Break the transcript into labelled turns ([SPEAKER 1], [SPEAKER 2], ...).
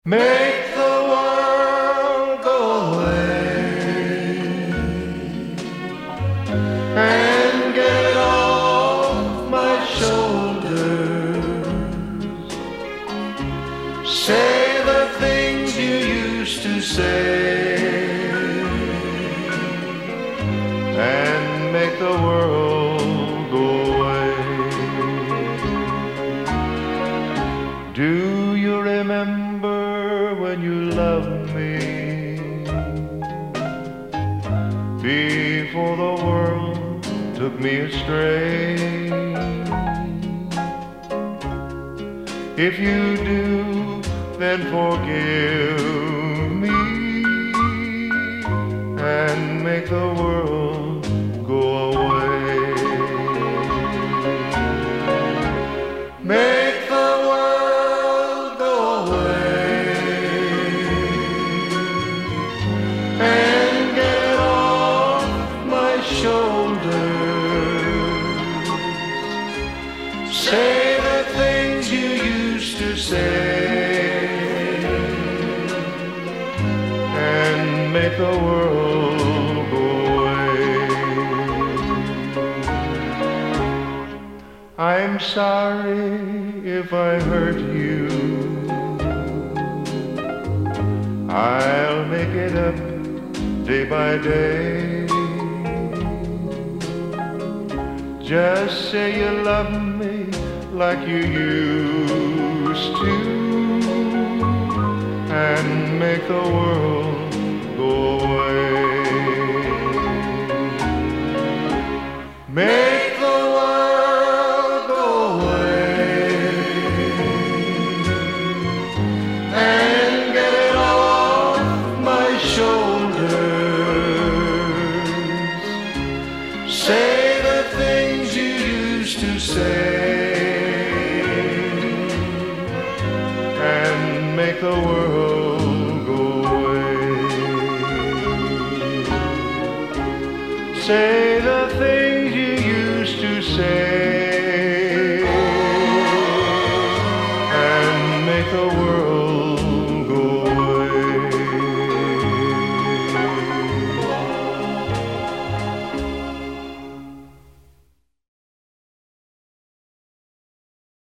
[SPEAKER 1] Make the world go away and get it off my shoulders. Say the things you used to say and make the world go away. Do you remember when you loved me before the world took me astray? If you do, then forgive me and make the world go away. Make the world go away and get it off my shoulders. Say the things you used to say and make the world go away. I'm sorry if I hurt you. I'll make it up day by day. Just say you love me like you used to and make the world go away. Make the world go away and get it off my shoulders. Say the things you used to say and make the world go away. Say the things you used to say and make the world